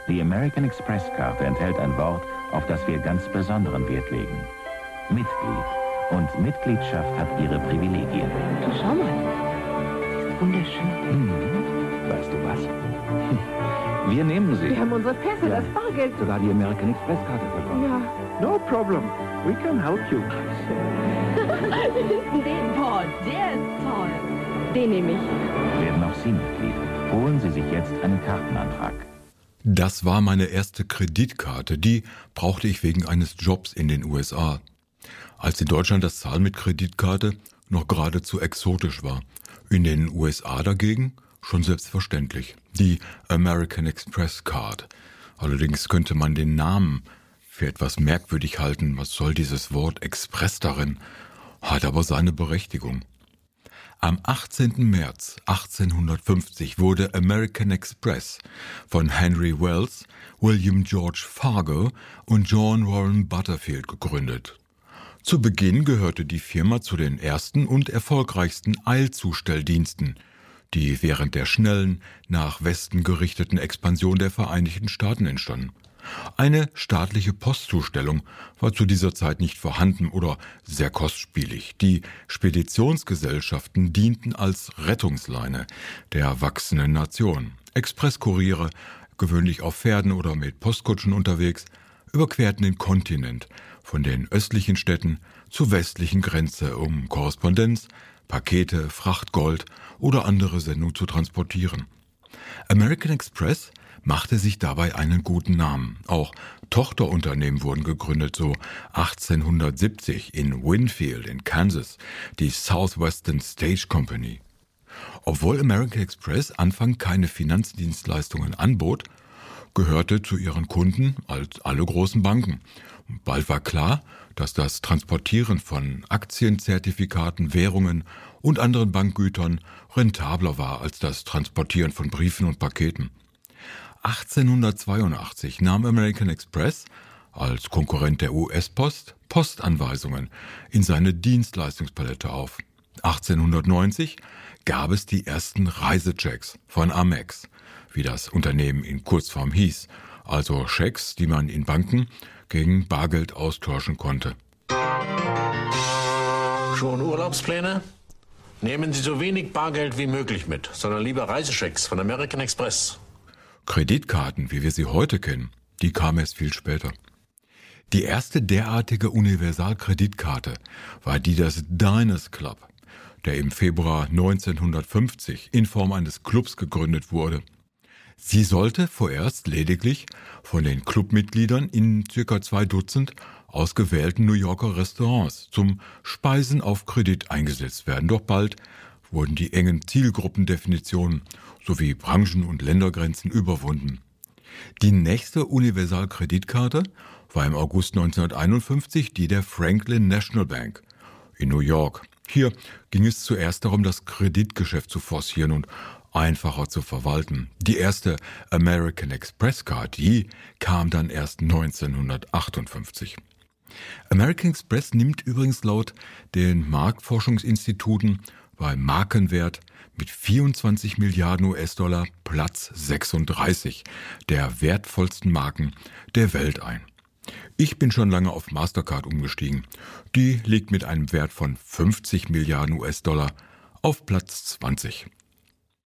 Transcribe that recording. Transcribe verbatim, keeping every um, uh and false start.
Die American Express-Karte enthält ein Wort, auf das wir ganz besonderen Wert legen. Mitglied. Und Mitgliedschaft hat ihre Privilegien. Schau mal. Sie ist wunderschön. Mhm. Weißt du was? Wir nehmen sie. Wir haben unsere Pässe, Ja. das Bargeld. Sogar die American Express-Karte verloren. Ja. No problem. We can help you. Den, boah, der ist toll. Den nehme ich. Werden auch Sie Mitglied. Holen Sie sich jetzt einen Kartenantrag. Das war meine erste Kreditkarte. Die brauchte ich wegen eines Jobs in den U S A. Als in Deutschland das Zahlen mit Kreditkarte noch geradezu exotisch war. In den U S A dagegen schon selbstverständlich. Die American Express Card. Allerdings könnte man den Namen für etwas merkwürdig halten. Was soll dieses Wort Express darin? Hat aber seine Berechtigung. Am achtzehnten März achtzehnhundertfünfzig wurde American Express von Henry Wells, William George Fargo und John Warren Butterfield gegründet. Zu Beginn gehörte die Firma zu den ersten und erfolgreichsten Eilzustelldiensten, die während der schnellen, nach Westen gerichteten Expansion der Vereinigten Staaten entstanden. Eine staatliche Postzustellung war zu dieser Zeit nicht vorhanden oder sehr kostspielig. Die Speditionsgesellschaften dienten als Rettungsleine der wachsenden Nation. Expresskuriere, gewöhnlich auf Pferden oder mit Postkutschen unterwegs, überquerten den Kontinent von den östlichen Städten zur westlichen Grenze, um Korrespondenz, Pakete, Frachtgold oder andere Sendungen zu transportieren. American Express machte sich dabei einen guten Namen. Auch Tochterunternehmen wurden gegründet, so achtzehnhundertsiebzig in Winfield in Kansas, die Southwestern Stage Company. Obwohl American Express Anfang keine Finanzdienstleistungen anbot, gehörte zu ihren Kunden als alle großen Banken. Bald war klar, dass das Transportieren von Aktien, Zertifikaten, Währungen und anderen Bankgütern rentabler war als das Transportieren von Briefen und Paketen. achtzehnhundertzweiundachtzig nahm American Express als Konkurrent der U S-Post Postanweisungen in seine Dienstleistungspalette auf. achtzehnhundertneunzig gab es die ersten Reisechecks von Amex, wie das Unternehmen in Kurzform hieß, also Schecks, die man in Banken gegen Bargeld austauschen konnte. Schon Urlaubspläne? Nehmen Sie so wenig Bargeld wie möglich mit, sondern lieber Reisechecks von American Express. Kreditkarten, wie wir sie heute kennen, die kamen erst viel später. Die erste derartige Universalkreditkarte war die des Diners Club, der im Februar neunzehnhundertfünfzig in Form eines Clubs gegründet wurde. Sie sollte vorerst lediglich von den Clubmitgliedern in circa zwei Dutzend ausgewählten New Yorker Restaurants zum Speisen auf Kredit eingesetzt werden. Doch bald wurden die engen Zielgruppendefinitionen sowie Branchen- und Ländergrenzen überwunden. Die nächste Universalkreditkarte war im August neunzehnhunderteinundfünfzig die der Franklin National Bank in New York. Hier ging es zuerst darum, das Kreditgeschäft zu forcieren und einfacher zu verwalten. Die erste American Express Card, die kam dann erst neunzehnhundertachtundfünfzig. American Express nimmt übrigens laut den Marktforschungsinstituten bei Markenwert mit vierundzwanzig Milliarden U S-Dollar Platz sechsunddreißig der wertvollsten Marken der Welt ein. Ich bin schon lange auf Mastercard umgestiegen. Die liegt mit einem Wert von fünfzig Milliarden U S-Dollar auf Platz zwanzig.